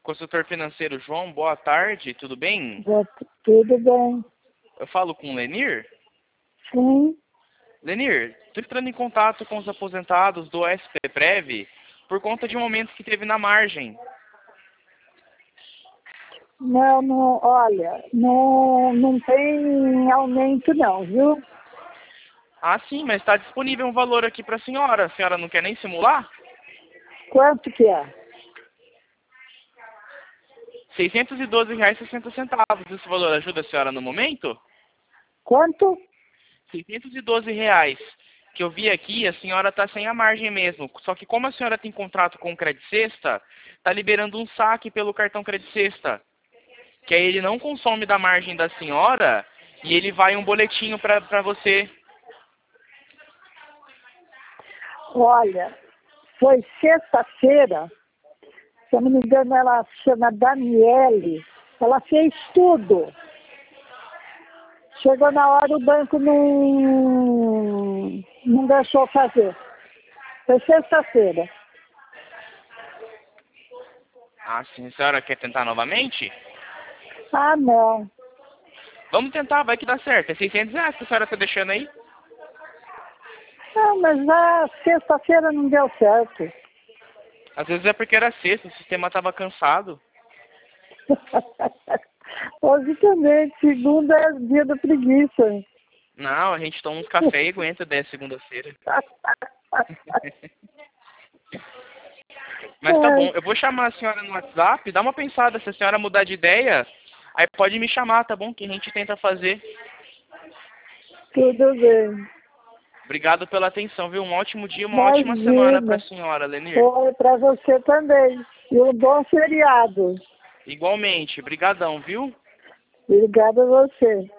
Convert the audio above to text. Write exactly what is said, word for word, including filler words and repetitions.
consultor financeiro João, boa tarde, tudo bem? Já t- tudo bem. Eu falo com o Lenir? Sim. Lenir, estou entrando em contato com os aposentados do S P Prev por conta de um aumento que teve na margem. Não, não, olha, não, não tem aumento não, viu? Ah, sim, mas está disponível um valor aqui para a senhora. A senhora não quer nem simular? Quanto que é? seiscentos e doze reais e sessenta centavos. Esse valor ajuda a senhora no momento? Quanto? seiscentos e doze reais. Que eu vi aqui, a senhora está sem a margem mesmo. Só que como a senhora tem contrato com o Credit Sexta, está liberando um saque pelo cartão Credit Sexta. Que aí ele não consome da margem da senhora e ele vai um boletinho para você. Olha, foi sexta-feira, se eu não me engano, ela chama Daniele, ela fez tudo. Chegou na hora, o banco não, não deixou fazer. Foi sexta-feira. Ah, sim, a senhora quer tentar novamente? Ah, não. Vamos tentar, vai que dá certo. É seiscentos reais que a senhora está deixando aí? Ah, mas já sexta-feira não deu certo. Às vezes é porque era sexta, o sistema estava cansado. Hoje também, segunda é dia da preguiça. Não, a gente toma uns café e aguenta até segunda-feira. Mas tá bom, eu vou chamar a senhora no WhatsApp, dá uma pensada, se a senhora mudar de ideia, aí pode me chamar, tá bom? Que a gente tenta fazer. Tudo bem. Obrigado pela atenção, viu? Um ótimo dia, uma ótima semana pra Imagina. senhora, Lenir. Foi para você também. E um bom feriado. Igualmente, brigadão, viu? Obrigada a você.